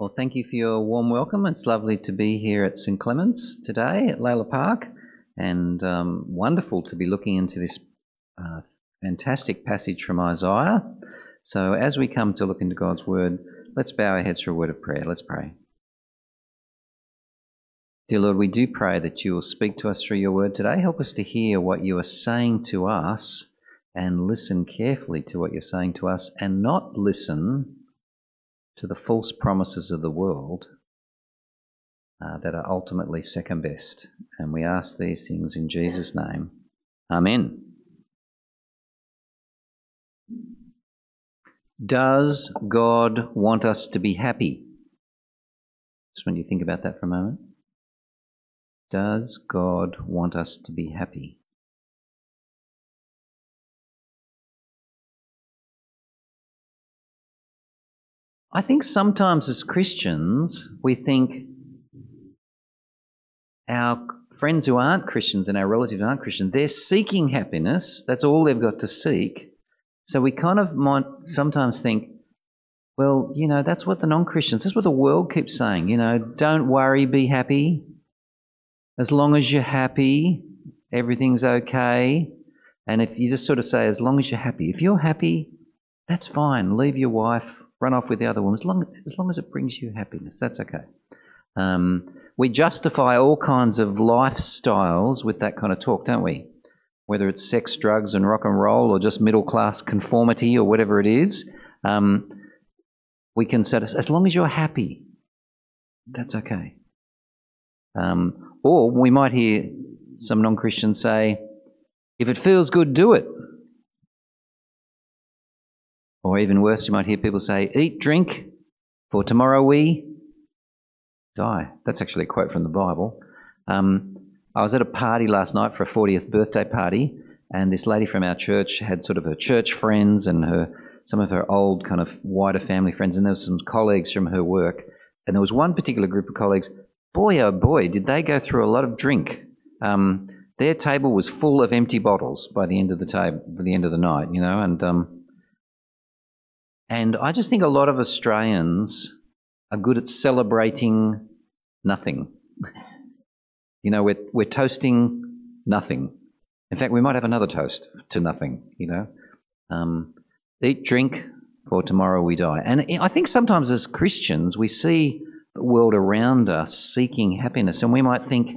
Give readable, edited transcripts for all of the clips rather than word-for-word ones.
Well, thank you for your warm welcome. It's lovely to be here at St Clement's today at Layla Park, and wonderful to be looking into this fantastic passage from Isaiah. So as we come to look into God's Word, let's bow our heads for a word of prayer. Let's pray. Dear Lord, we do pray that you will speak to us through your Word today. Help us to hear what you are saying to us and listen carefully to what you're saying to us, and not listen to the false promises of the world that are ultimately second best. And we ask these things in Jesus' name. Amen. Does God want us to be happy? Just want you to think about that for a moment. Does God want us to be happy? I think sometimes as Christians, we think our friends who aren't Christians and our relatives who aren't Christians, they're seeking happiness. That's all they've got to seek. So we kind of might sometimes think, well, you know, that's what the non-Christians, that's what the world keeps saying, you know, don't worry, be happy. As long as you're happy, everything's okay. And if you just sort of say, as long as you're happy, if you're happy, that's fine. Leave your wife, run off with the other woman, as long as it brings you happiness, that's okay. We justify all kinds of lifestyles with that kind of talk, don't we? Whether it's sex, drugs and rock and roll, or just middle-class conformity or whatever it is, we can say, as long as you're happy, that's okay. Or we might hear some non-Christians say, if it feels good, do it. Or even worse, you might hear people say, eat, drink, for tomorrow we die. That's actually a quote from the Bible. I was at a party last night for a 40th birthday party, and this lady from our church had sort of her church friends and some of her old kind of wider family friends, and there was some colleagues from her work. And there was one particular group of colleagues, boy, oh boy, did they go through a lot of drink. Their table was full of empty bottles by the end of the night, you know, and I just think a lot of Australians are good at celebrating nothing. You know, we're toasting nothing. In fact, we might have another toast to nothing, you know. Eat, drink, for tomorrow we die. And I think sometimes as Christians, we see the world around us seeking happiness, and we might think,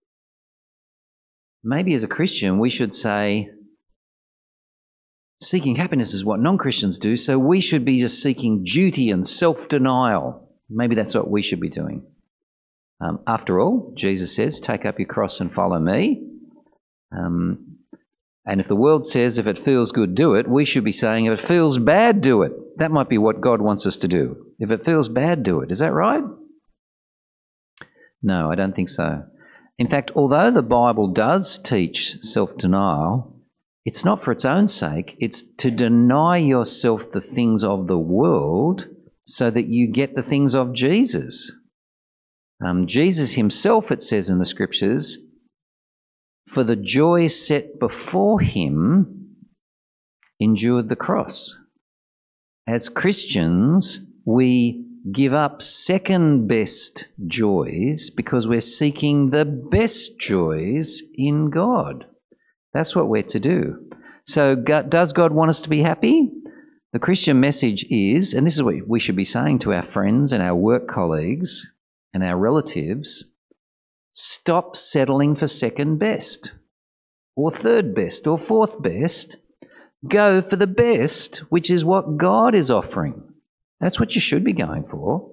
maybe as a Christian we should say, seeking happiness is what non-Christians do, so we should be just seeking duty and self-denial. Maybe that's what we should be doing. After all, Jesus says, take up your cross and follow me. And if the world says, if it feels good, do it, we should be saying, if it feels bad, do it. That might be what God wants us to do. If it feels bad, do it. Is that right? No, I don't think so. In fact, although the Bible does teach self-denial, it's not for its own sake. It's to deny yourself the things of the world so that you get the things of Jesus. Jesus himself, it says in the Scriptures, for the joy set before him, endured the cross. As Christians, we give up second best joys because we're seeking the best joys in God. That's what we're to do. So does God want us to be happy? The Christian message is, and this is what we should be saying to our friends and our work colleagues and our relatives, stop settling for second best or third best or fourth best. Go for the best, which is what God is offering. That's what you should be going for.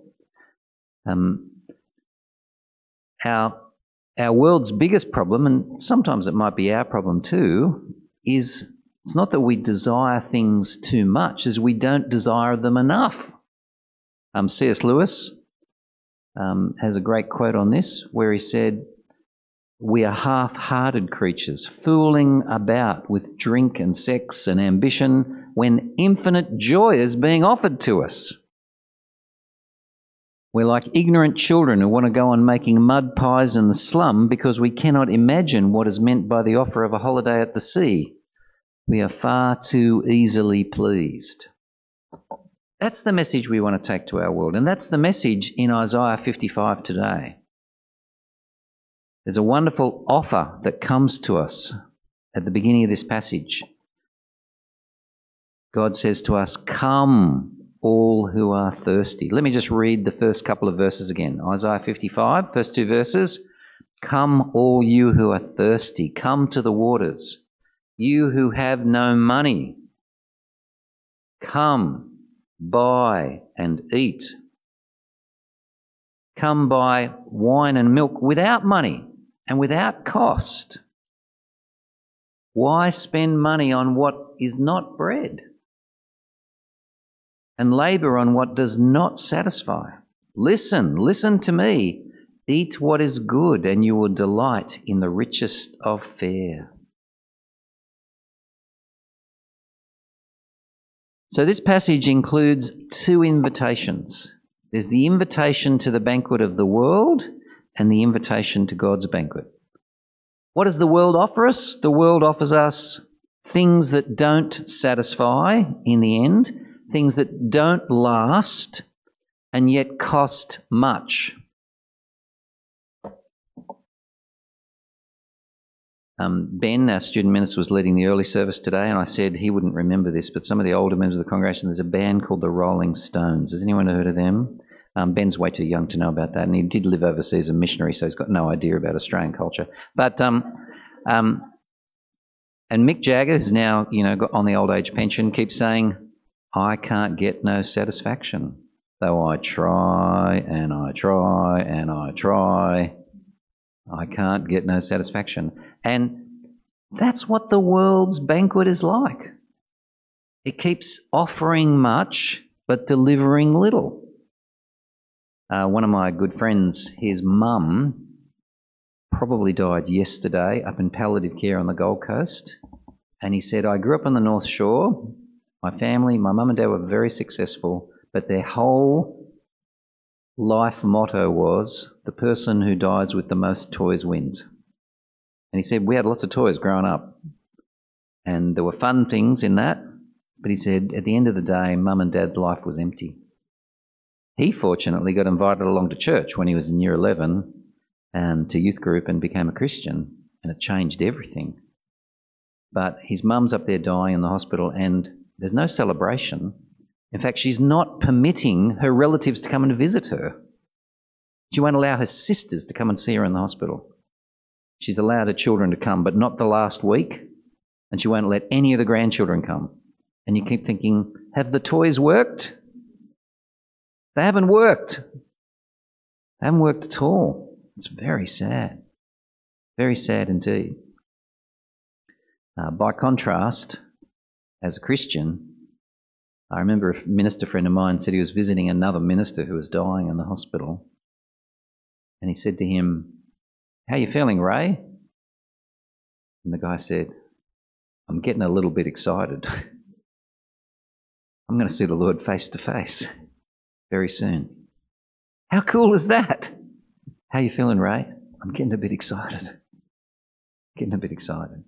Our world's biggest problem, and sometimes it might be our problem too, is it's not that we desire things too much, as we don't desire them enough. C.S. Lewis has a great quote on this where he said, we are half-hearted creatures, fooling about with drink and sex and ambition when infinite joy is being offered to us. We're like ignorant children who want to go on making mud pies in the slum because we cannot imagine what is meant by the offer of a holiday at the sea. We are far too easily pleased. That's the message we want to take to our world. And that's the message in Isaiah 55 today. There's a wonderful offer that comes to us at the beginning of this passage. God says to us, "Come, all who are thirsty." Let me just read the first couple of verses again. Isaiah 55, first two verses. "Come, all you who are thirsty, come to the waters. You who have no money, come, buy and eat. Come buy wine and milk without money and without cost. Why spend money on what is not bread, and labour on what does not satisfy? Listen to me. Eat what is good, and you will delight in the richest of fare." So this passage includes two invitations. There's the invitation to the banquet of the world and the invitation to God's banquet. What does the world offer us? The world offers us things that don't satisfy in the end, things that don't last and yet cost much. Ben, our student minister, was leading the early service today, and I said he wouldn't remember this, but some of the older members of the congregation, there's a band called the Rolling Stones. Has anyone heard of them? Ben's way too young to know about that, and he did live overseas as a missionary, so he's got no idea about Australian culture. But and Mick Jagger, who's now got on the old age pension, keeps saying, "I can't get no satisfaction, though I try and I try and I try. I can't get no satisfaction." And that's what the world's banquet is like. It keeps offering much but delivering little. One of my good friends, his mum probably died yesterday up in palliative care on the Gold Coast. And he said, "I grew up on the North Shore. My family, my mum and dad were very successful, but their whole life motto was, the person who dies with the most toys wins." And he said, "We had lots of toys growing up, and there were fun things in that, but he said, at the end of the day, mum and dad's life was empty." He fortunately got invited along to church when he was in year 11 and to youth group and became a Christian, and it changed everything. But his mum's up there dying in the hospital, and there's no celebration. In fact, she's not permitting her relatives to come and visit her. She won't allow her sisters to come and see her in the hospital. She's allowed her children to come, but not the last week, and she won't let any of the grandchildren come. And you keep thinking, have the toys worked? They haven't worked. They haven't worked at all. It's very sad. Very sad indeed. By contrast, as a Christian, I remember a minister friend of mine said he was visiting another minister who was dying in the hospital. And he said to him, "How are you feeling, Ray?" And the guy said, "I'm getting a little bit excited. I'm going to see the Lord face to face very soon." How cool is that? "How are you feeling, Ray?" "I'm getting a bit excited. Getting a bit excited."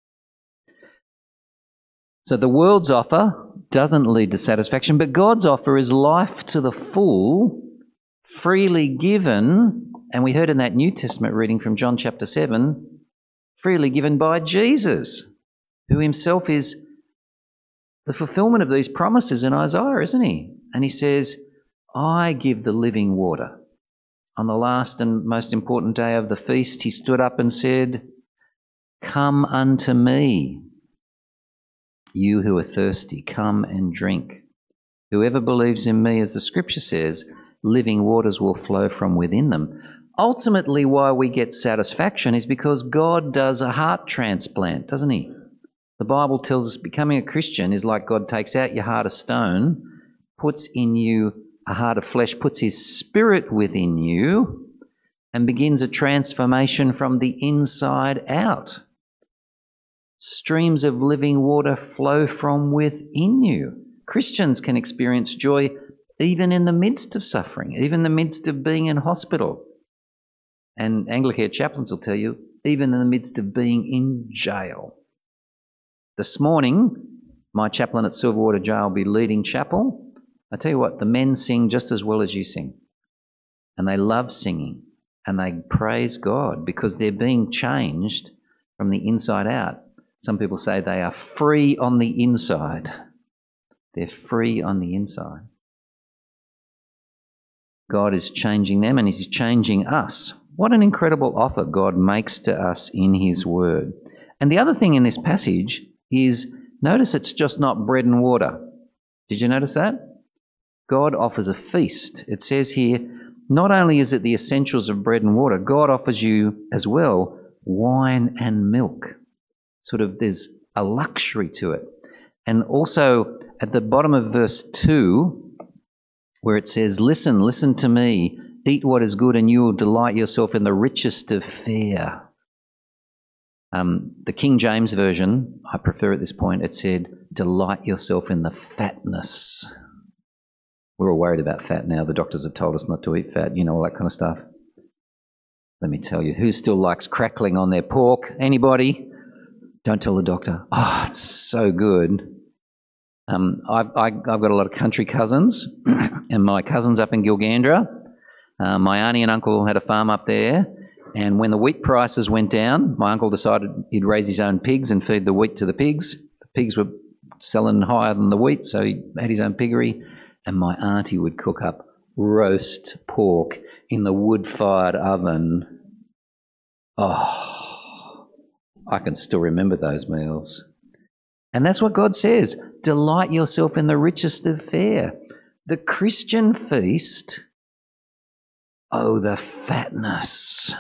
So the world's offer doesn't lead to satisfaction, but God's offer is life to the full, freely given. And we heard in that New Testament reading from John chapter 7, freely given by Jesus, who himself is the fulfillment of these promises in Isaiah, isn't he? And he says, "I give the living water." On the last and most important day of the feast, he stood up and said, "Come unto me, you who are thirsty, come and drink. Whoever believes in me, as the scripture says, living waters will flow from within them." Ultimately, why we get satisfaction is because God does a heart transplant, doesn't he? The Bible tells us becoming a Christian is like God takes out your heart of stone, puts in you a heart of flesh, puts his spirit within you, and begins a transformation from the inside out. Streams of living water flow from within you. Christians can experience joy even in the midst of suffering, even in the midst of being in hospital. And Anglicare chaplains will tell you, even in the midst of being in jail. This morning, my chaplain at Silverwater Jail will be leading chapel, I tell you what, the men sing just as well as you sing. And they love singing. And they praise God because they're being changed from the inside out. Some people say they are free on the inside. They're free on the inside. God is changing them and He's changing us. What an incredible offer God makes to us in His Word. And the other thing in this passage is, notice it's just not bread and water. Did you notice that? God offers a feast. It says here, not only is it the essentials of bread and water, God offers you as well wine and milk. Sort of there's a luxury to it. And also at the bottom of verse 2, where it says, listen to me, eat what is good and you will delight yourself in the richest of fare. The King James Version, I prefer at this point, it said, delight yourself in the fatness. We're all worried about fat now. The doctors have told us not to eat fat, all that kind of stuff. Let me tell you, who still likes crackling on their pork? Anybody? Don't tell the doctor. Oh, it's so good. I've got a lot of country cousins, and my cousins up in Gilgandra. My auntie and uncle had a farm up there, and when the wheat prices went down, my uncle decided he'd raise his own pigs and feed the wheat to the pigs. The pigs were selling higher than the wheat, so he had his own piggery. And my auntie would cook up roast pork in the wood-fired oven. Oh, I can still remember those meals. And that's what God says. Delight yourself in the richest of fare. The Christian feast, oh, the fatness.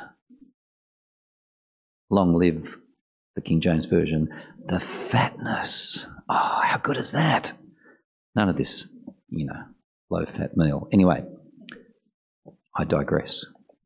Long live the King James Version. The fatness. Oh, how good is that? None of this, low-fat meal. Anyway, I digress.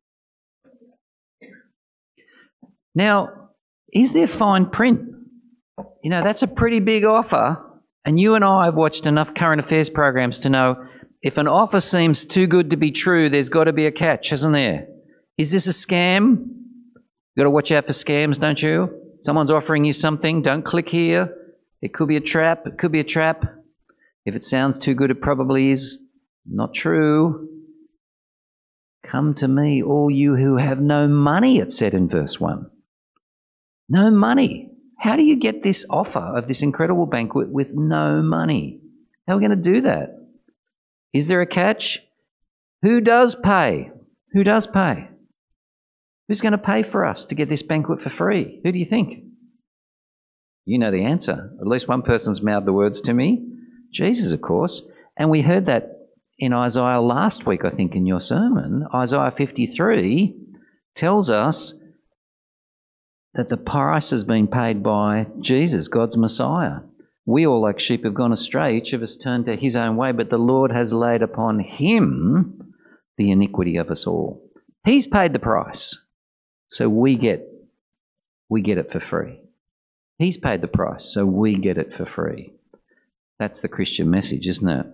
Now, is there fine print? That's a pretty big offer, and you and I have watched enough current affairs programs to know if an offer seems too good to be true, there's got to be a catch, hasn't there? Is this a scam? You've got to watch out for scams, don't you? Someone's offering you something, don't click here. It could be a trap. It could be a trap. If it sounds too good, it probably is not true. Come to me, all you who have no money, it said in verse 1. No money. How do you get this offer of this incredible banquet with no money? How are we going to do that? Is there a catch? Who does pay? Who does pay? Who's going to pay for us to get this banquet for free? Who do you think? You know the answer. At least one person's mouthed the words to me. Jesus, of course. And we heard that in Isaiah last week, I think, in your sermon. Isaiah 53 tells us that the price has been paid by Jesus, God's Messiah. We all like sheep have gone astray, each of us turned to his own way, but the Lord has laid upon him the iniquity of us all. He's paid the price, so we get it for free. He's paid the price, so we get it for free. That's the Christian message, isn't it?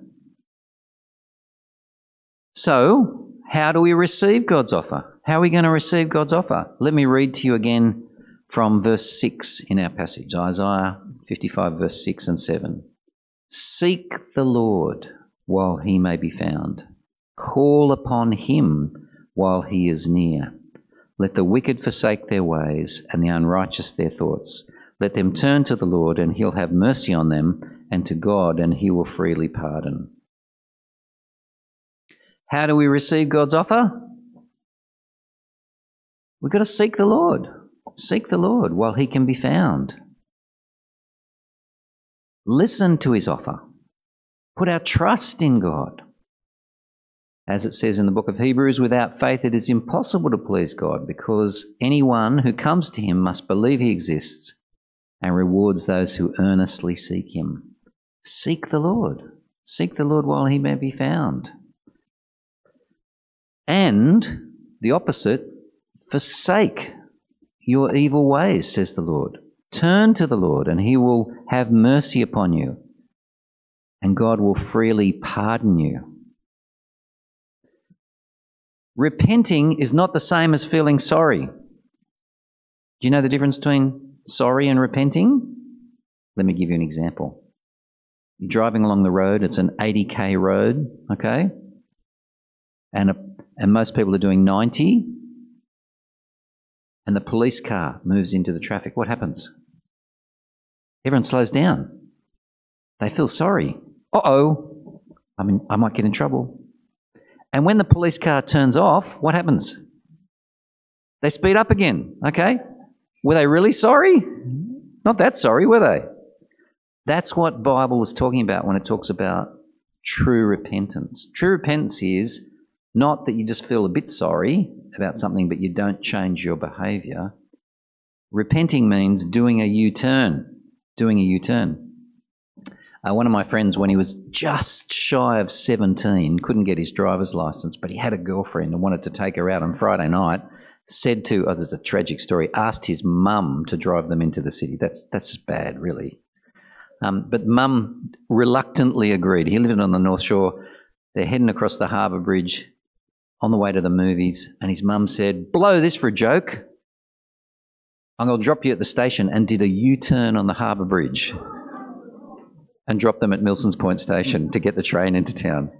So, how do we receive God's offer? How are we going to receive God's offer? Let me read to you again from verse 6 in our passage, Isaiah 55, verse 6 and 7. Seek the Lord while he may be found. Call upon him while he is near. Let the wicked forsake their ways and the unrighteous their thoughts. Let them turn to the Lord and he'll have mercy on them, and to God and he will freely pardon. How do we receive God's offer? We've got to seek the Lord. Seek the Lord while he can be found. Listen to his offer. Put our trust in God. As it says in the book of Hebrews, without faith it is impossible to please God, because anyone who comes to him must believe he exists and rewards those who earnestly seek him. Seek the Lord. Seek the Lord while he may be found. And the opposite, forsake your evil ways, says the Lord. Turn to the Lord and he will have mercy upon you, and God will freely pardon you. Repenting is not the same as feeling sorry. Do you know the difference between sorry and repenting? Let me give you an example. You're driving along the road, it's an 80k road, okay? And most people are doing 90, and the police car moves into the traffic. What happens? Everyone slows down. They feel sorry. Uh-oh, I might get in trouble. And when the police car turns off, what happens? They speed up again, okay? Were they really sorry? Not that sorry, were they? That's what Bible is talking about when it talks about true repentance. True repentance is not that you just feel a bit sorry about something but you don't change your behaviour. Repenting means doing a U-turn. One of my friends, when he was just shy of 17, couldn't get his driver's licence, but he had a girlfriend and wanted to take her out on Friday night, said to, there's a tragic story, asked his mum to drive them into the city. That's bad, really. But mum reluctantly agreed. He lived on the North Shore. They're heading across the harbour bridge on the way to the movies, and his mum said, blow this for a joke. I'm going to drop you at the station, and did a U-turn on the harbour bridge and dropped them at Milsons Point Station to get the train into town.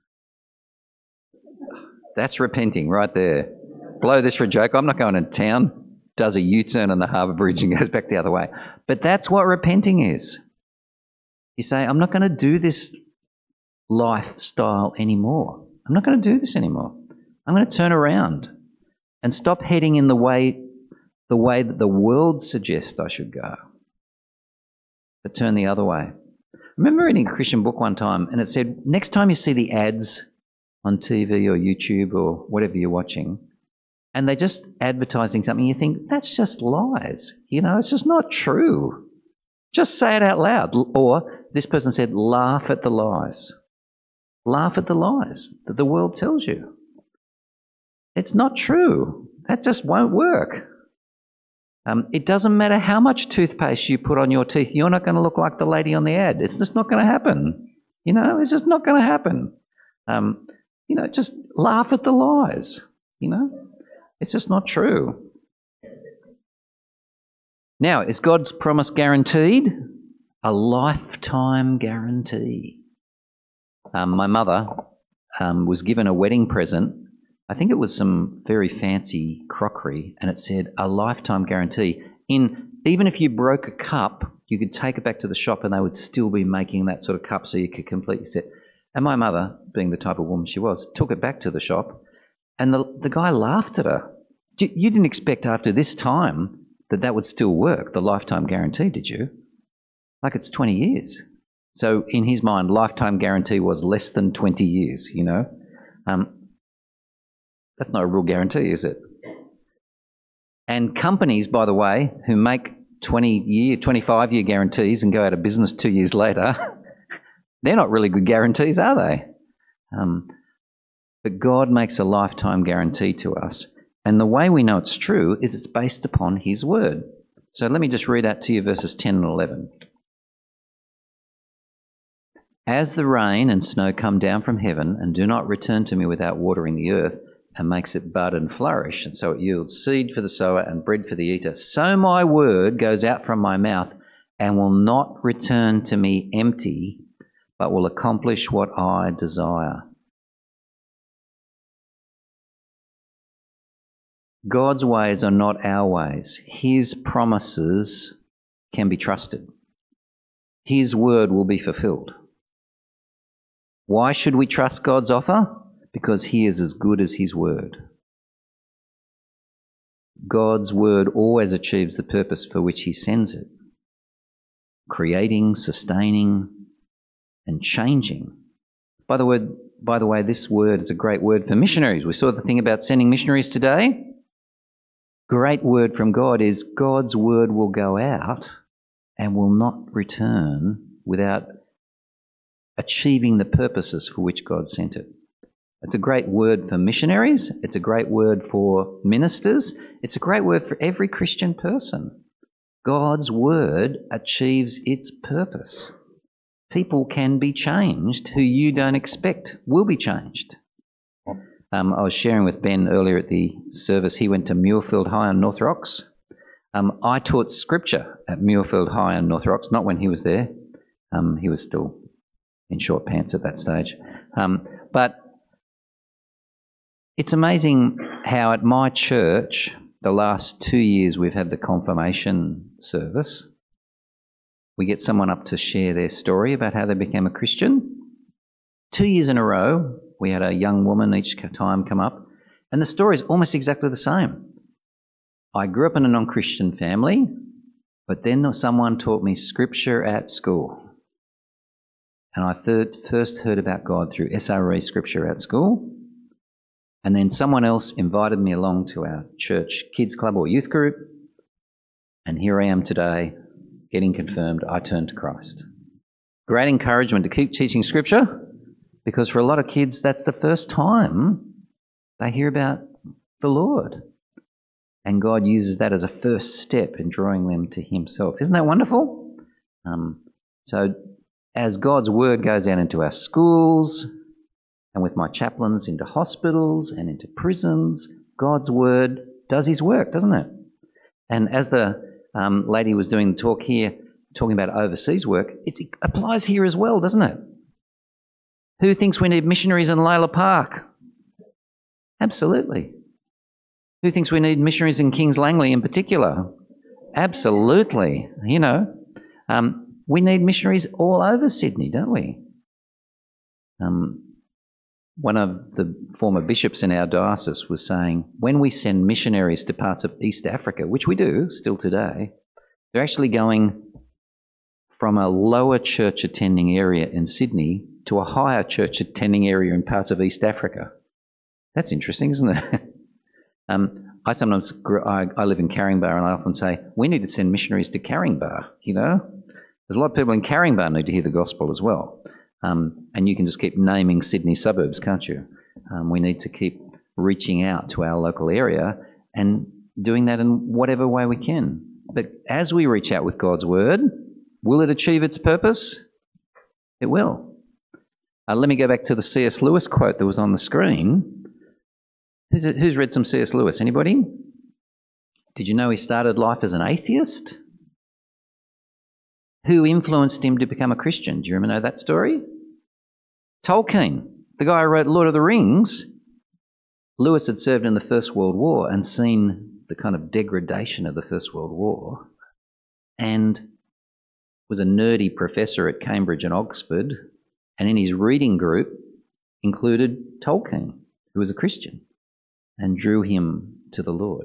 That's repenting right there. Blow this for a joke. I'm not going into town. Does a U-turn on the harbour bridge and goes back the other way. But that's what repenting is. You say, I'm not going to do this lifestyle anymore. I'm not going to do this anymore. I'm going to turn around and stop heading in the way that the world suggests I should go, but turn the other way. I remember reading a Christian book one time, and it said, next time you see the ads on TV or YouTube or whatever you're watching, and they're just advertising something, you think, that's just lies. It's just not true. Just say it out loud. Or this person said, laugh at the lies. Laugh at the lies that the world tells you. It's not true. That just won't work. It doesn't matter how much toothpaste you put on your teeth, you're not going to look like the lady on the ad. It's just not going to happen. It's just not going to happen. Just laugh at the lies. It's just not true. Now, is God's promise guaranteed? A lifetime guarantee. My mother was given a wedding present. I think it was some very fancy crockery, and it said a lifetime guarantee. Even if you broke a cup, you could take it back to the shop and they would still be making that sort of cup so you could complete your set. And my mother, being the type of woman she was, took it back to the shop, and the guy laughed at her. You didn't expect after this time that would still work, the lifetime guarantee, did you? Like, it's 20 years. So in his mind, lifetime guarantee was less than 20 years, That's not a real guarantee, is it? And companies, by the way, who make 20-year, 25-year guarantees and go out of business 2 years later, they're not really good guarantees, are they? But God makes a lifetime guarantee to us. And the way we know it's true is it's based upon his word. So let me just read out to you verses 10 and 11. As the rain and snow come down from heaven and do not return to me without watering the earth, and makes it bud and flourish, and so it yields seed for the sower and bread for the eater, so my word goes out from my mouth and will not return to me empty, but will accomplish what I desire. God's ways are not our ways. His promises can be trusted. His word will be fulfilled. Why should we trust God's offer? Because he is as good as his word. God's word always achieves the purpose for which he sends it. Creating, sustaining, and changing. By the way, this word is a great word for missionaries. We saw the thing about sending missionaries today. Great word from God is God's word will go out and will not return without achieving the purposes for which God sent it. It's a great word for missionaries. It's a great word for ministers. It's a great word for every Christian person. God's word achieves its purpose. People can be changed who you don't expect will be changed. I was sharing with Ben earlier at the service. He went to Muirfield High on North Rocks. I taught scripture at Muirfield High on North Rocks, not when he was there. He was still in short pants at that stage. But it's amazing how at my church, the last 2 years we've had the confirmation service. We get someone up to share their story about how they became a Christian. 2 years in a row, we had a young woman each time come up, and the story is almost exactly the same. I grew up in a non-Christian family, but then someone taught me scripture at school. And I first heard about God through SRE Scripture at school. And then someone else invited me along to our church kids club or youth group. And here I am today, getting confirmed. I turned to Christ. Great encouragement to keep teaching Scripture, because for a lot of kids, that's the first time they hear about the Lord. And God uses that as a first step in drawing them to Himself. Isn't that wonderful? So as God's Word goes out into our schools, and with my chaplains into hospitals and into prisons, God's Word does His work, doesn't it? And as the lady was doing the talk here, talking about overseas work, it applies here as well, doesn't it? Who thinks we need missionaries in Layla Park? Absolutely. Who thinks we need missionaries in Kings Langley in particular? Absolutely. You know, we need missionaries all over Sydney, don't we? One of the former bishops in our diocese was saying, when we send missionaries to parts of East Africa, which we do still today, they're actually going from a lower church attending area in Sydney to a higher church attending area in parts of East Africa. That's interesting, isn't it? I sometimes, I live in Caringbah, and I often say, we need to send missionaries to Caringbah, you know? There's a lot of people in Caringbah need to hear the gospel as well. And you can just keep naming Sydney suburbs, can't you? We need to keep reaching out to our local area and doing that in whatever way we can. But as we reach out with God's Word, will it achieve its purpose? It will. Let me go back to the C.S. Lewis quote that was on the screen. Who's read some C.S. Lewis? Anybody? Did you know he started life as an atheist? Who influenced him to become a Christian? Do you remember that story? Tolkien, the guy who wrote Lord of the Rings. Lewis had served in the First World War and seen the kind of degradation of the First World War, and was a nerdy professor at Cambridge and Oxford, and in his reading group included Tolkien, who was a Christian, and drew him to the Lord.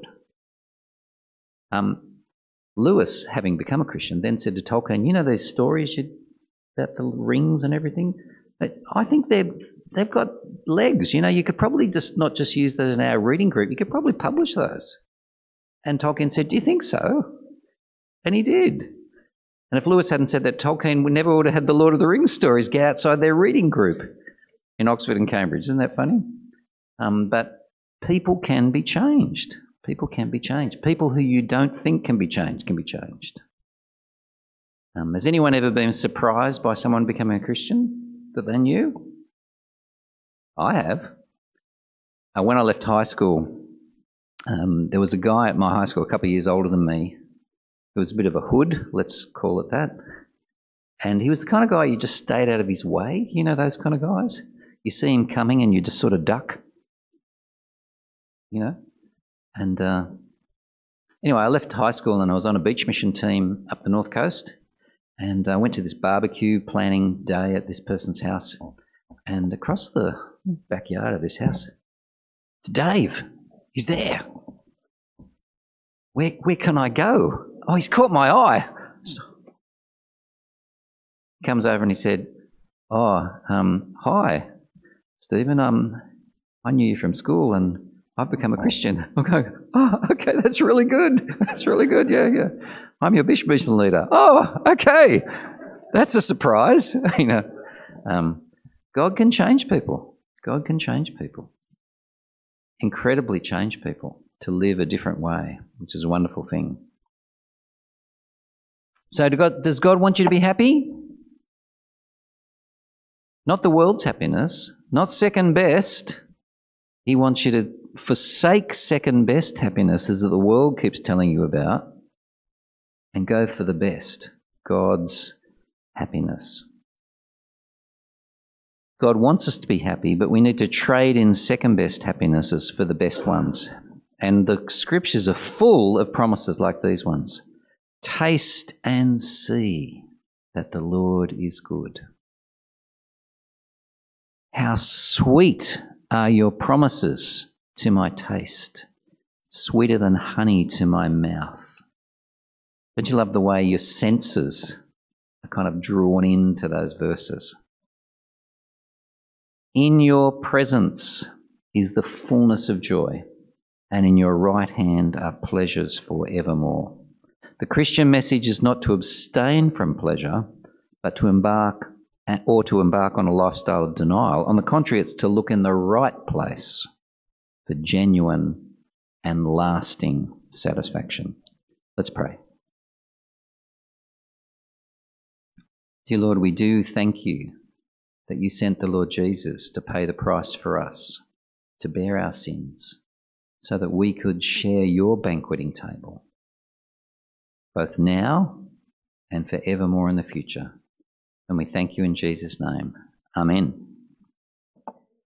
Lewis, having become a Christian, then said to Tolkien, you know those stories about the rings and everything? I think they've got legs. You know, you could probably just not just use those in our reading group. You could probably publish those. And Tolkien said, do you think so? And he did. And if Lewis hadn't said that, Tolkien never would have had the Lord of the Rings stories go outside their reading group in Oxford and Cambridge. Isn't that funny? But people can be changed. People can be changed. People who you don't think can be changed can be changed. Has anyone ever been surprised by someone becoming a Christian that they knew? I have. When I left high school, there was a guy at my high school a couple of years older than me who was a bit of a hood, let's call it that. And he was the kind of guy you just stayed out of his way. You know those kind of guys? You see him coming and you just sort of duck, you know? And anyway, I left high school and I was on a beach mission team up the North Coast, and I went to this barbecue planning day at this person's house, and across the backyard of this house, it's Dave. He's there. Where can I go? Oh, he's caught my eye. He comes over and he said, hi, Stephen. I knew you from school and I've become a Christian. I'm going, oh, okay, that's really good. That's really good, yeah. I'm your Bishop Mission leader. Oh, okay. That's a surprise. You know, God can change people. God can change people. Incredibly change people to live a different way, which is a wonderful thing. So does God want you to be happy? Not the world's happiness, not second best. He wants you to forsake second best happinesses that the world keeps telling you about and go for the best, God's happiness. God wants us to be happy, but we need to trade in second-best happinesses for the best ones. And the scriptures are full of promises like these ones. Taste and see that the Lord is good. How sweet are your promises to my taste, sweeter than honey to my mouth. Don't you love the way your senses are kind of drawn into those verses? In your presence is the fullness of joy, and in your right hand are pleasures for evermore. The Christian message is not to abstain from pleasure, but to embark on a lifestyle of denial. On the contrary, it's to look in the right place for genuine and lasting satisfaction. Let's pray. Dear Lord, we do thank you that you sent the Lord Jesus to pay the price for us, to bear our sins, so that we could share your banqueting table, both now and forevermore in the future. And we thank you in Jesus' name. Amen.